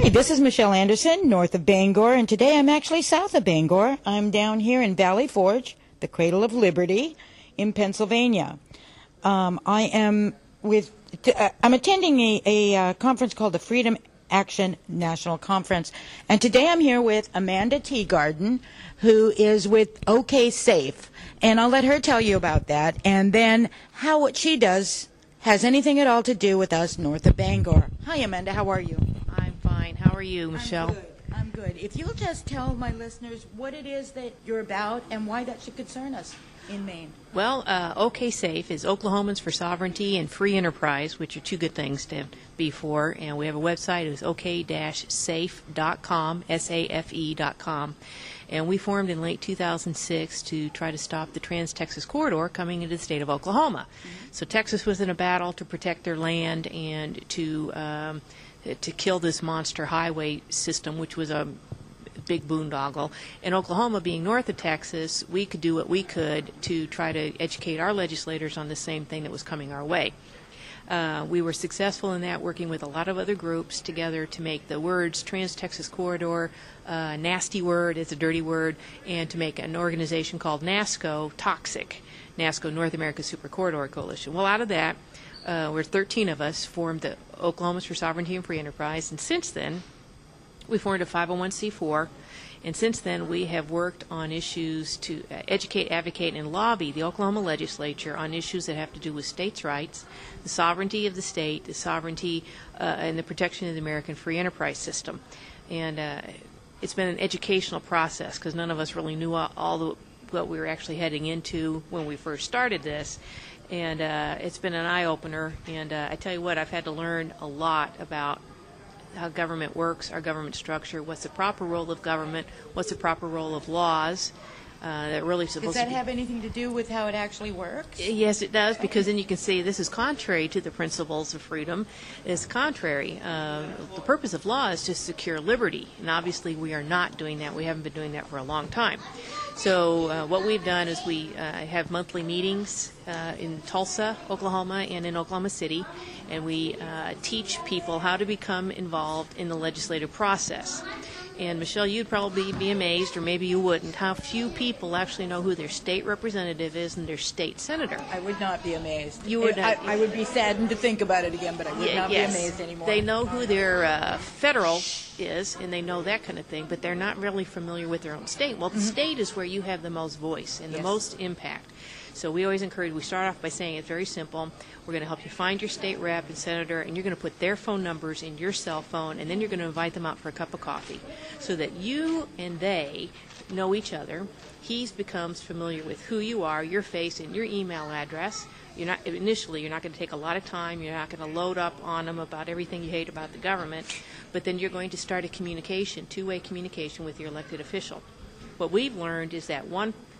Hi, this is Michelle Anderson, north of Bangor, and today I'm actually south of Bangor. I'm down here in Valley Forge, the cradle of liberty, in Pennsylvania. I'm attending a conference called the Freedom Action National Conference, and today I'm here with Amanda Teagarden, who is with OK Safe, and I'll let her tell you about that, and then how what she does has anything at all to do with us north of Bangor. Hi, Amanda, how are you? I'm fine. How are you, Michelle? I'm good. If you'll just tell my listeners what it is that you're about and why that should concern us in Maine. Well, OK Safe is Oklahomans for Sovereignty and Free Enterprise, which are two good things to be for. And we have a website. It's ok-safe.com, S-A-F-E.com. And we formed in late 2006 to try to stop the Trans-Texas Corridor coming into the state of Oklahoma. Mm-hmm. So Texas was in a battle to protect their land and to kill this monster highway system, which was a big boondoggle. And Oklahoma, being north of Texas, we could do what we could to try to educate our legislators on the same thing that was coming our way. We were successful in that, working with a lot of other groups together to make the words Trans-Texas Corridor a nasty word, it's a dirty word, and to make an organization called NASCO toxic, NASCO, North America Super Corridor Coalition. Well, out of that, we're 13 of us, formed the Oklahomans for Sovereignty and Free Enterprise, and since then, we formed a 501c4, and since then we have worked on issues to educate, advocate, and lobby the Oklahoma legislature on issues that have to do with states' rights, the sovereignty of the state, the sovereignty and the protection of the American free enterprise system. And it's been an educational process because none of us really knew what we were actually heading into when we first started this. And it's been an eye-opener, and I tell you what, I've had to learn a lot about how government works, our government structure, what's the proper role of government, what's the proper role of laws. That really supposed Does that have anything to do with how it actually works? Yes, it does, because then you can see this is contrary to the principles of freedom. It's contrary. The purpose of law is to secure liberty, and obviously we are not doing that. We haven't been doing that for a long time. So what we've done is we have monthly meetings in Tulsa, Oklahoma, and in Oklahoma City, and we teach people how to become involved in the legislative process. And Michelle, you'd probably be amazed, or maybe you wouldn't, how few people actually know who their state representative is and their state senator. I would not be amazed. You would not. I would be saddened to think about it again, but I would not be amazed anymore. They know who their federal is, and they know that kind of thing, but they're not really familiar with their own state. Well, the state is where you have the most voice and the most impact. So we always encourage, we start off by saying it's very simple. We're going to help you find your state rep and senator, and you're going to put their phone numbers in your cell phone, and then you're going to invite them out for a cup of coffee so that you and they know each other. He becomes familiar with who you are, your face, and your email address. Initially, you're not going to take a lot of time. You're not going to load up on them about everything you hate about the government, but then you're going to start a communication, two-way communication with your elected official. What we've learned is that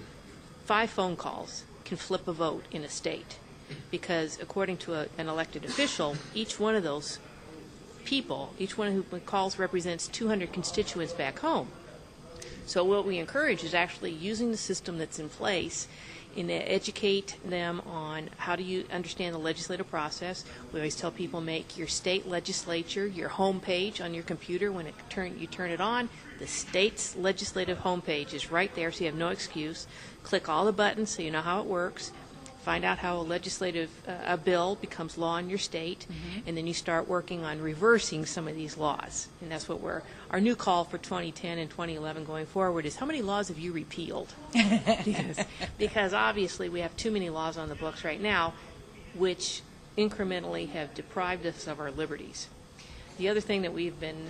5 phone calls can flip a vote in a state, because according to an elected official, each one of those people, each one who calls represents 200 constituents back home. So what we encourage is actually using the system that's in place and educate them on how do you understand the legislative process. We always tell people, make your state legislature your home page on your computer. When you turn it on, the state's legislative homepage is right there, so you have no excuse. Click all the buttons so you know how it works. Find out how a bill becomes law in your state, and then you start working on reversing some of these laws. And that's what our new call for 2010 and 2011 going forward is, how many laws have you repealed? Because obviously we have too many laws on the books right now, which incrementally have deprived us of our liberties. The other thing that we've been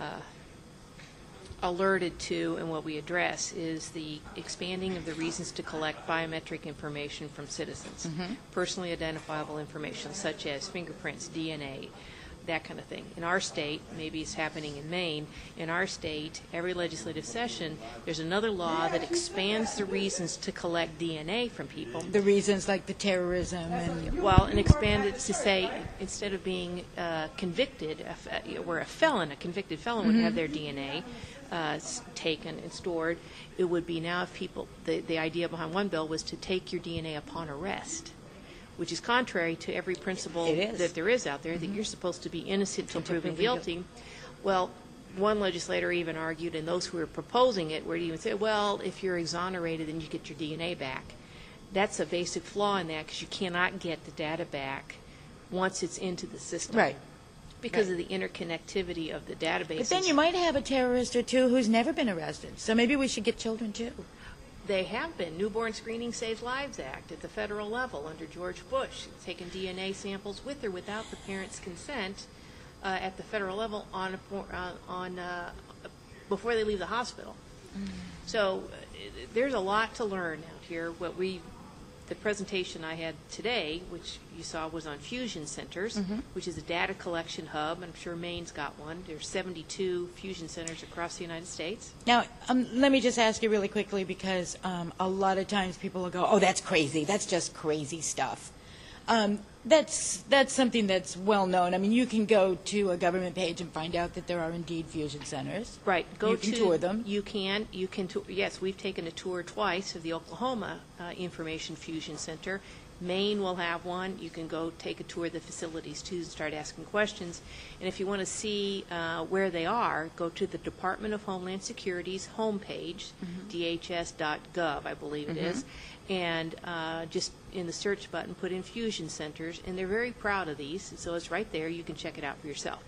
alerted to and what we address is the expanding of the reasons to collect biometric information from citizens, personally identifiable information such as fingerprints, DNA, that kind of thing. In our state, maybe it's happening in Maine, in our state, every legislative session, there's another law that expands the reasons to collect DNA from people. The reasons like the terrorism and... Well, and expand it to say, instead of being convicted, where a convicted felon would have their DNA taken and stored, it would be now if people, the idea behind one bill was to take your DNA upon arrest, which is contrary to every principle that there is out there, that you're supposed to be innocent until proven guilty. Well, one legislator even argued, and those who were proposing it would even say, well, if you're exonerated, then you get your DNA back. That's a basic flaw in that, because you cannot get the data back once it's into the system. Right. Because of the interconnectivity of the databases. But then you might have a terrorist or two who's never been arrested. So maybe we should get children too. They have been. Newborn Screening Saves Lives Act at the federal level under George Bush, taking DNA samples with or without the parent's consent at the federal level before they leave the hospital. So there's a lot to learn out here. The presentation I had today, which you saw, was on fusion centers, which is a data collection hub. I'm sure Maine's got one. There's 72 fusion centers across the United States. Now, let me just ask you really quickly, because a lot of times people will go, oh, that's crazy. That's just crazy stuff. That's something that's well known. I mean, you can go to a government page and find out that there are indeed fusion centers. Right. You can tour them. You can. Yes, we've taken a tour twice of the Oklahoma Information Fusion Center. Maine will have one. You can go take a tour of the facilities too and start asking questions. And if you want to see where they are, go to the Department of Homeland Security's homepage, dhs.gov, I believe it is, and just in the search button put in fusion centers, and they're very proud of these, so it's right there. You can check it out for yourself.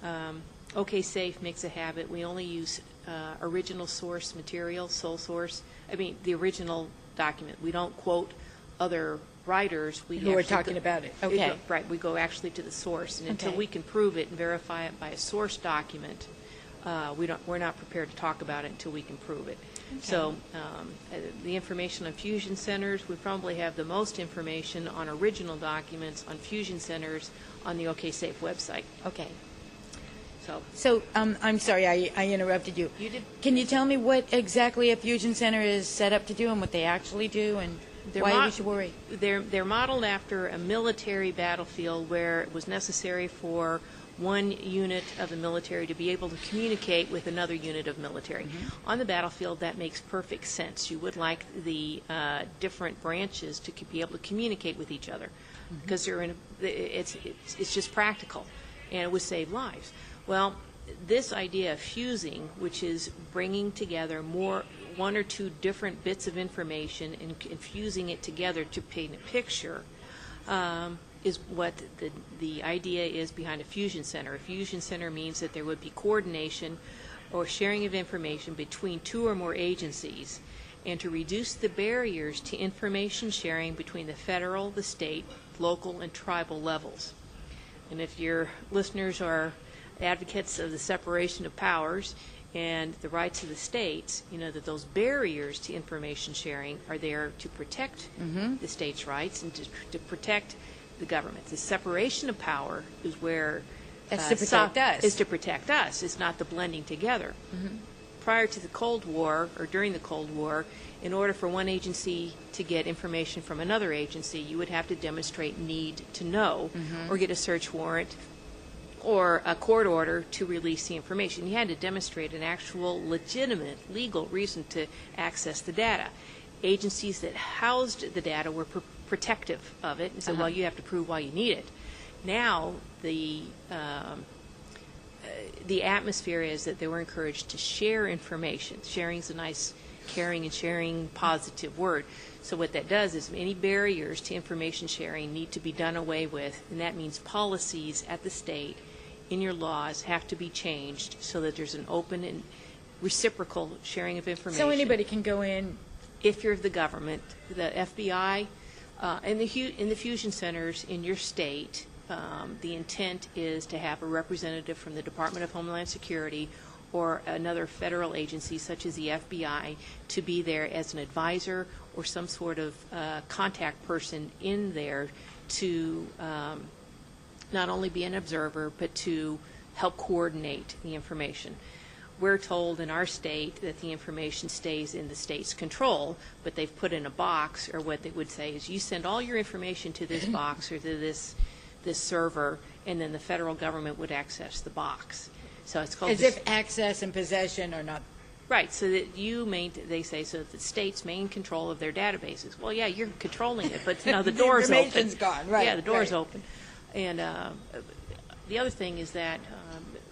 OK Safe makes a habit. We only use original source material, sole source. I mean, the original document. We don't quote other writers. Who are talking about it. Okay. Right. We go actually to the source, and until we can prove it and verify it by a source document, we're not prepared to talk about it until we can prove it. Okay. So the information on fusion centers, we probably have the most information on original documents on fusion centers on the OK Safe website. Okay. So I'm sorry, I interrupted you. You did. Can you tell me what exactly a fusion center is set up to do and what they actually do, and why we should worry? They're modeled after a military battlefield where it was necessary for one unit of the military to be able to communicate with another unit of military. On the battlefield, that makes perfect sense. You would like the different branches to be able to communicate with each other, because it's just practical, and it would save lives. Well, this idea of fusing, which is bringing together one or two different bits of information and fusing it together to paint a picture, is what the idea is behind a fusion center. A fusion center means that there would be coordination or sharing of information between two or more agencies, and to reduce the barriers to information sharing between the federal, the state, local, and tribal levels. And if your listeners are advocates of the separation of powers and the rights of the states, you know that those barriers to information sharing are there to protect the states' rights and to protect the government. The separation of power is where to protect us. Is to protect us. It's not the blending together. Prior to the Cold War, or during the Cold War, in order for one agency to get information from another agency, you would have to demonstrate need to know, or get a search warrant or a court order to release the information. You had to demonstrate an actual legitimate legal reason to access the data. Agencies that housed the data were protective of it and said, well, you have to prove why you need it. Now the atmosphere is that they were encouraged to share information. Sharing is a nice caring and sharing positive word. So what that does is any barriers to information sharing need to be done away with, and that means policies at the state in your laws have to be changed so that there's an open and reciprocal sharing of information. So anybody can go in? If you're the government, the FBI, in the fusion centers in your state, the intent is to have a representative from the Department of Homeland Security or another federal agency such as the FBI to be there as an advisor or some sort of contact person in there to not only be an observer but to help coordinate the information. We're told in our state that the information stays in the state's control, but they've put in a box, or what they would say is you send all your information to this box or to this server, and then the federal government would access the box. So it's called as if access and possession are not right. So that they say so that the states maintain control of their databases. Well, yeah, you're controlling it, but now the door's open. The information's gone, right? Yeah, the door's open. And the other thing is that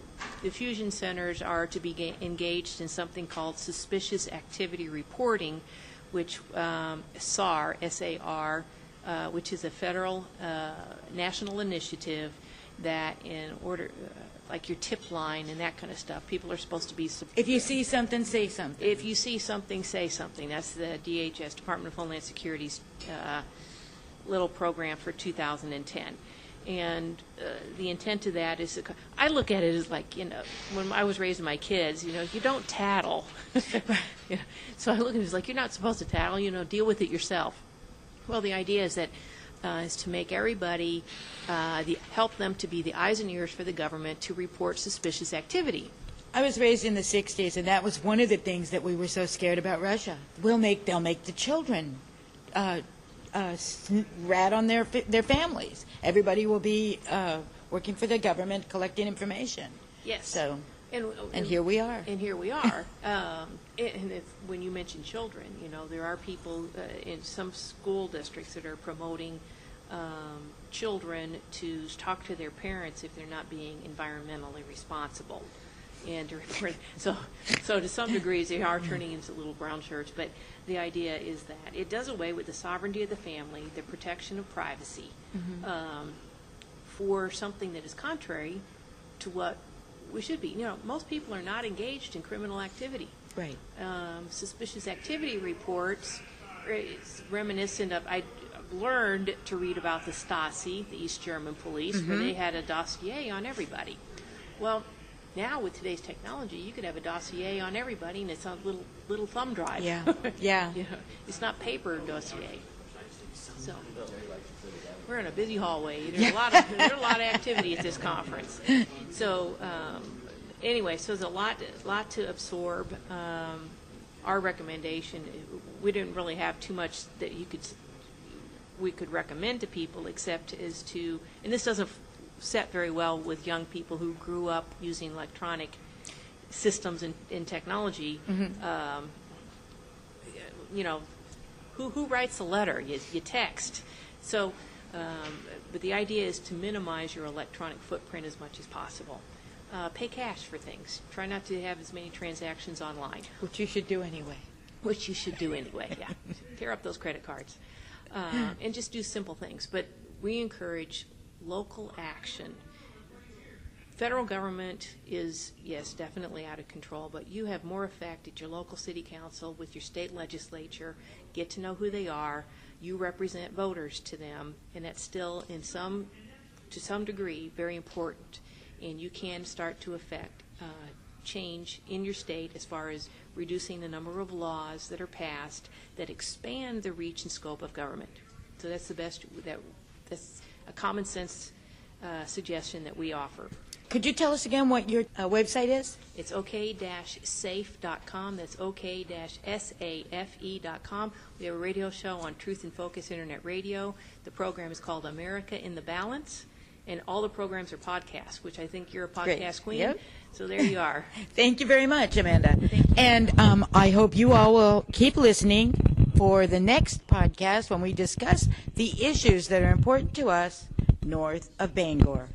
the fusion centers are to be engaged in something called suspicious activity reporting, which SAR, S-A-R, which is a federal national initiative that in order, like your tip line and that kind of stuff, people are supposed to be... If you see something, say something. If you see something, say something. That's the DHS, Department of Homeland Security's little program for 2010. And the intent of that is, I look at it as like, when I was raising my kids, you don't tattle. So I look at it as like, you're not supposed to tattle, deal with it yourself. Well, the idea is that is to make everybody, help them to be the eyes and ears for the government to report suspicious activity. I was raised in the 60s, and that was one of the things that we were so scared about Russia. They'll make the children rat on their families. Everybody will be working for the government, collecting information. Yes. So, and here we are. And here we are. And when you mention children, there are people in some school districts that are promoting children to talk to their parents if they're not being environmentally responsible. And to report, so to some degrees they are turning into little brown shirts, but the idea is that it does away with the sovereignty of the family, the protection of privacy, for something that is contrary to what we should be. Most people are not engaged in criminal activity. Right. Suspicious activity reports, it's reminiscent of, I learned to read about the Stasi, the East German police, where they had a dossier on everybody. Well, now with today's technology, you could have a dossier on everybody, and it's on a little thumb drive. Yeah, yeah. It's not paper dossier. So we're in a busy hallway. There's a lot of activity at this conference. So anyway, so there's a lot to absorb. Our recommendation, we didn't really have too much that we could recommend to people, except as to, and this doesn't set very well with young people who grew up using electronic systems and technology. Who writes a letter? You text. So, but the idea is to minimize your electronic footprint as much as possible. Pay cash for things. Try not to have as many transactions online. Which you should do anyway. Yeah. Tear up those credit cards. And just do simple things. But we encourage local action. Federal government is, yes, definitely out of control, but you have more effect at your local city council with your state legislature. Get to know who they are. You represent voters to them, and that's still, to some degree, very important. And you can start to affect change in your state as far as reducing the number of laws that are passed that expand the reach and scope of government. So that's the best. That's a common sense suggestion that we offer. Could you tell us again what your website is? It's ok-safe.com. That's ok-safe.com. We have a radio show on Truth in Focus Internet Radio. The program is called America in the Balance, and all the programs are podcasts, which I think you're a podcast queen. Yep. So there you are. Thank you very much, Amanda. Thank you. And I hope you all will keep listening for the next podcast when we discuss the issues that are important to us north of Bangor.